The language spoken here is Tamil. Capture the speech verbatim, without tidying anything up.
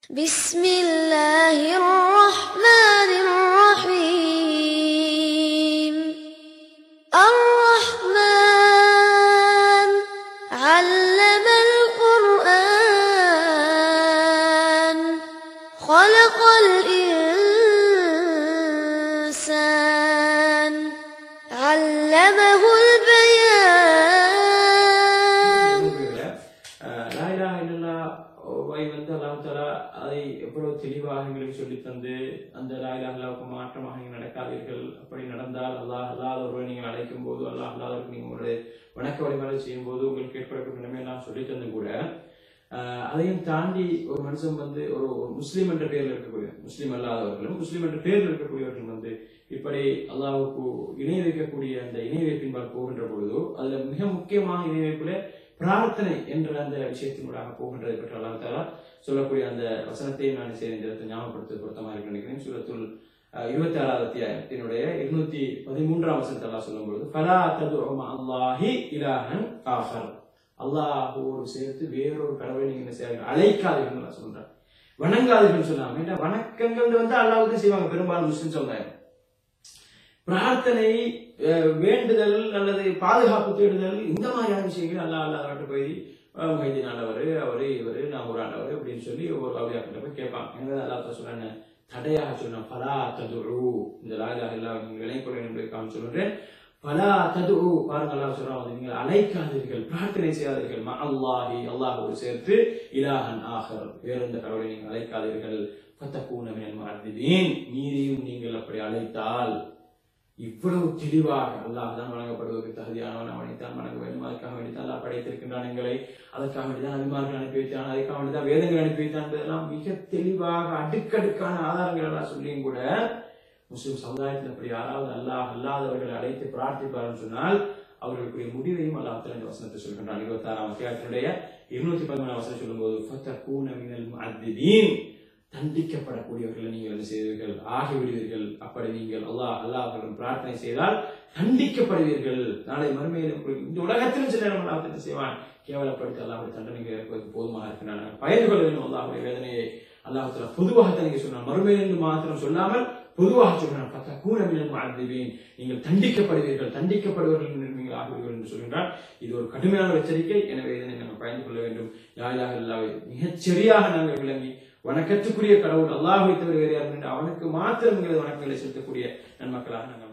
بسم الله الرحمن الرحيم الرحمن علم القرآن خلق الإنسان علمه البيان. லா இலாஹ இல்லல்லாஹ் வந்து அல்லாஹ் தஆலா அதை எவ்வளவு தெளிவாக எங்களுக்கு சொல்லி தந்து அந்த லா இலாஹ இல்லல்லாஹ்வுக்கு மாற்றமாக நீங்கள் நடக்காதீர்கள், அப்படி நடந்தால் அல்லாஹ் அல்லாதவர்களை நீங்கள் அழைக்கும் போது அல்லாஹ் அல்லாதவருக்கு நீங்கள் உங்களுடைய வணக்க வழிபாடு செய்யும் போது உங்களுக்கு ஏற்படக்கூடிய நிலைமையெல்லாம் சொல்லி தந்து கூட அதையும் தாண்டி ஒரு மனுஷன் வந்து ஒரு முஸ்லீம் என்ற பெயரில் இருக்கக்கூடிய முஸ்லீம் அல்லாதவர்களும் முஸ்லீம் என்ற பெயரில் இருக்கக்கூடியவர்கள் வந்து இப்படி அல்லாஹ்வுக்கு இணை வைக்கக்கூடிய அந்த இணை வைப்பின்பால் போகின்ற பொழுதோ அதுல மிக முக்கியமாக இணை வைப்புல பிரார்த்தனை என்ற அந்த விஷயத்தினூடாக போகின்றதை பற்றி அல்லாஹ் தஆலா சொல்லக்கூடிய அந்த வசனத்தை நான் செய்த ஞாபகப்படுத்த பொருத்தமாக இருக்கு நினைக்கிறேன். சூரத்துல் இருபத்தி ஆறாவது அத்தியாயத்தினுடைய இருநூத்தி பதிமூன்றாம் வசனத்தை அல்லாஹ் சொல்லும் பொழுது ஃபலா ததுஉ மஅல்லாஹி இலாஹன் ஆஹர், அல்லாஹ்வோடு சேர்த்து வேறொரு கடவுளை நீங்க என்ன செய்யாதீர்கள், அழைக்காதீர்கள் அல்லாஹ் சொல்றார். வணங்காதீர்கள் சொல்லாம, ஏன்னா வணக்கங்கள் வந்து அல்லாஹ்வுக்கு செய்வாங்க பெரும்பாலும் முஸ்லிம் சமுதாயம். பிரார்த்தனை, வேண்டுதல் அல்லது பாதுகாப்பு தேடுதல் இந்த மாதிரியான விஷயங்கள் அல்லா அல்லாஹ்ட்ட போய் மைதீன் ஆண்டவர் அவரு இவரு நான் ஒரு ஆண்டவர் அப்படின்னு சொல்லி ஒவ்வொரு அவுலியாக்கிட்ட போய் கேட்பாங்க. எங்க அல்லாஹ் சொல்றாங்க தடையாக சொன்ன பலா ததுஉ, இந்த லா இலாஹ இல்லல்லாஹ் நீங்கள் விளைக்கொள்ள என்பதற்காக சொல்றேன். பலா ததுஉ பாருங்க அல்லாஹ் சொல்றாங்க, நீங்கள் அழைக்காதீர்கள், பிரார்த்தனை செய்யாதீர்கள், ம அல்லாஹி அல்லாஹ்வோடு சேர்த்து இலாஹன் ஆஹர் வேற எந்த கடவுளை நீங்கள் அழைக்காதீர்கள், ஃபதகூன மினல் முஅத்திதீன் நீரையும் நீங்கள் அப்படி அழைத்தால். இவ்வளவு தெளிவாக அல்லாஹ் தான் வழங்கப்படுவதற்கு தகுதியானவன், அவனைத்தான் வணங்க வேண்டும், அதற்காக வேண்டித்தான் அல்லாஹ் படைத்திருக்கின்றான் எங்களை, அதற்காக வேண்டிதான் அபிமார்கள் அனுப்பி வைத்தான், அதற்காக வேண்டிதான் வேதங்கள் அனுப்பி வைத்தான் என்பதெல்லாம் மிக தெளிவாக அடுக்கடுக்கான ஆதாரங்கள் எல்லாம் சொல்லியும் கூட முஸ்லிம் சமுதாயத்தில் அப்படி யாராவது அல்லாஹ் அல்லாதவர்களை அழைத்து பிரார்த்திப்பார்கள் சொன்னால் அவர்களுக்குரிய முடிவையும் அல்லாஹ் தஆலா இந்த வசனத்தை சொல்கின்றான். இருபத்தி ஆறாம் அத்தியாயத்தினுடைய இருநூத்தி பதிமூணாம் வசனம் சொல்லும் போது ஃபதகூன மினல் முஅத்திதீன் தண்டிக்கப்படக்கூடியவர்கள் நீங்கள் என்ன செய்வீர்கள், ஆகிவிடுவீர்கள். அப்படி நீங்கள் அல்லாஹ் அல்லாஹ்விடம் பிரார்த்தனை செய்தால் தண்டிக்கப்படுவீர்கள். நாளை மறுமையில் இந்த உலகத்திலும் சில நேரம் அல்லாஹ் என்ன செய்வான், கேவலப்படுத்தி அல்லாஹ்வுடைய தண்டனைகள் இருப்பதற்கு போதுமாக இருக்கின்றன. பயந்து கொள்ள வேண்டும் அல்லாஹ்வுடைய வேதனையை அல்லாஹ் தஆலா பொதுவாக தனக்கு சொன்னான், மறுமையில் என்று மாத்திரம் சொல்லாமல் பொதுவாக சொல்கிறான். ஃபதகூன மினல் முஅத்திதீன் நீங்கள் தண்டிக்கப்படுவீர்கள், தண்டிக்கப்படுவர்கள் நீங்கள் ஆகுவீர்கள் என்று சொல்கின்றார். இது ஒரு கடுமையான எச்சரிக்கை. எனவே இதனை நாங்கள் பயந்து கொள்ள வேண்டும். லா இலாஹ இல்லல்லாஹ்வை மிகச் சரியாக நாங்கள் விளங்கி வணக்கத்துக்குரிய கடவுள் அல்லாஹ்வை தவிர வேறு யாரும் அவனுக்கு மாத்திரம் வணக்கங்களை செலுத்தக்கூடிய நன்மக்களாக நாங்கள்